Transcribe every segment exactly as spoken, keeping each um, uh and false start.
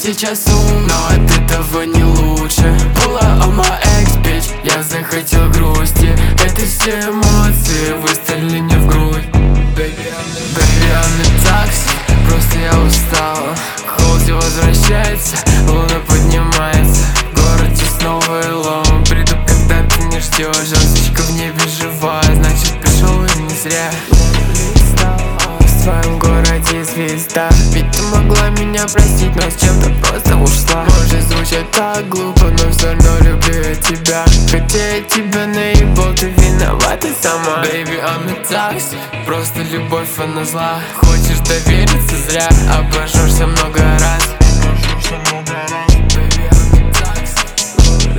сейчас ум, но от этого не лучше. Pull up on my ex, bitch, я захотел грусти. Это все эмоции выстрелили мне в грудь. Baby, I'm the toxic, просто я устала. Холод возвращается, луна поднимается. В городе снова элом, приду, когда ты не ждешь. Звездочка в небе живая, значит пришел и не зря. В своем городе звезда, ведь ты могла меня простить, но с чем-то просто ушла. Может звучать так глупо, но все равно люблю я тебя. Хотя я тебя наебал, ты виновата сама. Baby, I'm a toxic, просто любовь она зла. Хочешь довериться зря, обожжешься много раз. Baby, I'm a toxic,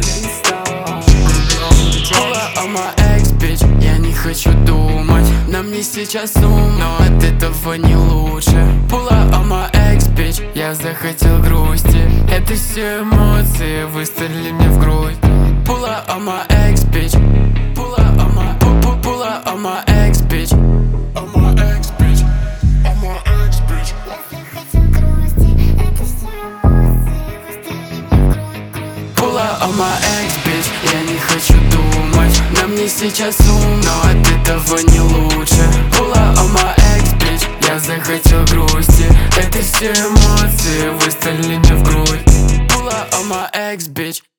Pull up on my ex, bitch, я не хочу думать. На мне сейчас ум, но от этого не лучше. Pull up on my ex, bitch, я захотел грусти. Это все эмоции выстрелили мне в грудь. Pull up on my ex, bitch, pull up on my, pull, pull, pull up on my ex, bitch. On my ex, bitch, on my ex, bitch. Pull up on my ex, bitch, я не хочу думать. На мне сейчас ум, но от этого не лучше. Pull up on my ex, bitch, я захотел грусти. Это все эмоции выстрелили мне в грудь. Pull up on my ex, bitch.